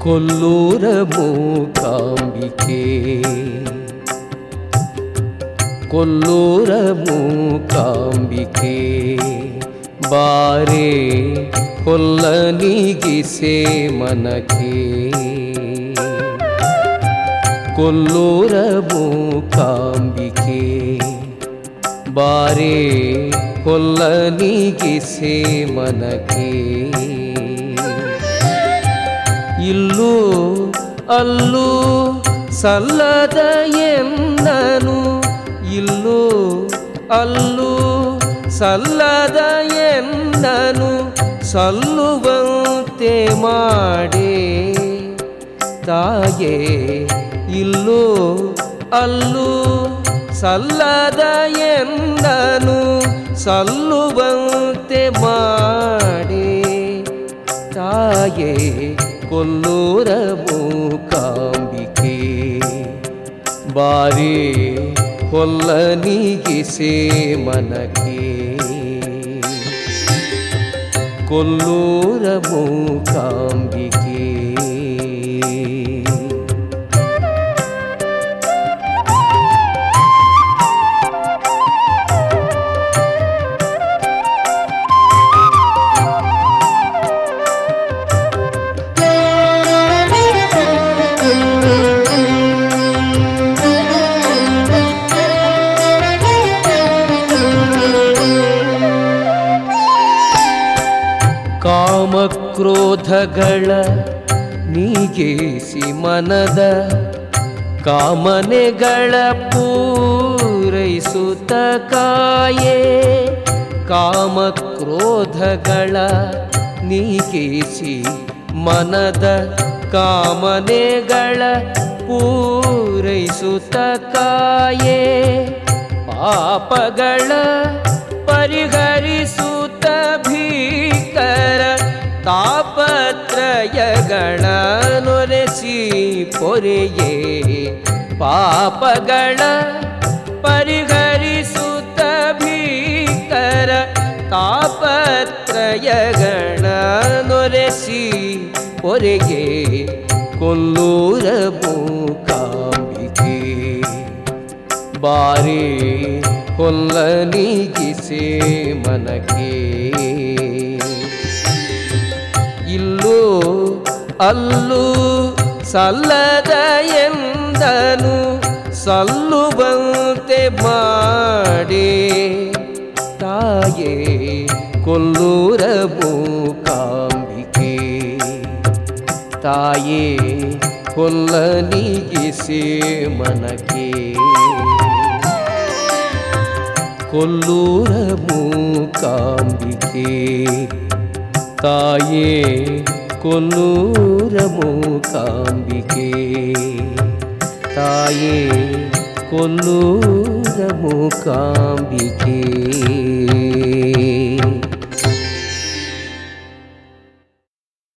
ಕೊಲ್ಲೂರ ಮೂಕಾಂಬಿಕೆ ಕೊಲ್ಲೂರ ಮೂಕಾಂಬಿಕೆ ಬಾರೆ ಕೊಲ್ಲನಿಗಿಸೆ ಮನಕೆ ಕೊಲ್ಲೂರ ಮೂಕಾಂಬಿಕೆ ಬಾರೆ ಕೊಲ್ಲನಿಗಿಸೆ ಮನಕೆ ಇಲ್ಲೂ ಅಲ್ಲೂ ಸಲ್ಲದ ಎಂದನು ಇಲ್ಲೂ ಅಲ್ಲೂ ಸಲ್ಲದ ಎಂದನು ಸಲ್ಲುವಂತೆ ಮಾಡೇ ತಾಯೇ ಇಲ್ಲೂ ಅಲ್ಲೂ ಸಲ್ಲದ ಎಂದನು ಸಲ್ಲುವಂತೆ ಮಾಡೇ ತಾಯೇ ಕೊಲ್ಲೂರ ಮೂಕಾಂಬಿಕೆ ಬಾರಿ ಕೊಲ್ಲನಿಗಿಸೆ ಮನಕೆ ಕೊಲ್ಲೂರ ಮೂಕಾಂಬಿಕೆ ಕಾಮಕ್ರೋಧಗಳ ನೀಗಿಸಿ ಮನದ ಕಾಮನೆಗಳ ಪೂರೈಸುತ್ತ ಕಾಯೇ ಕಾಮಕ್ರೋಧಗಳ ನೀಗಿಸಿ ಮನದ ಕಾಮನೆಗಳ ಪೂರೈಸುತ್ತ ಕಾಯೇ ಪಾಪಗಳ ಪರಿಹರಿಸುತ್ತ ಭೀಕರ ತಾಪತ್ರಯಗಳ ನೊರೆಸಿ ಪೊರೆಯೇ ಪಾಪಗಳ ಪರಿಹರಿಸುತ್ತ ಭೀಕರ ತಾಪತ್ರಯಗಳ ನೊರೆಸಿ ಪೊರೆಯೇ ಕೊಲ್ಲೂರ ಮೂಕಾಂಬಿಕೆ ಬಾರಿ ಕೊಲ್ಲನಿಗಿಸೆ ಮನಕೆ ಇಲ್ಲೂ ಅಲ್ಲೂ ಸಲ್ಲದ ಎಂದನು ಸಲ್ಲುವಂತೆ ಮಾಡೇ ತಾಯೇ ಕೊಲ್ಲೂರ ಮೂಕಾಂಬಿಕೆ ತಾಯೇ ಕೊಲ್ಲನಿಗಿಸೆ ಮನಕೆ ಕೊಲ್ಲೂರ ಮೂಕಾಂಬಿಕೆ ತಾಯೇ ಕೊಲ್ಲೂರ ಮೂಕಾಂಬಿಕೆ ತಾಯೇ ಕೊಲ್ಲೂರ ಮೂಕಾಂಬಿಕೆ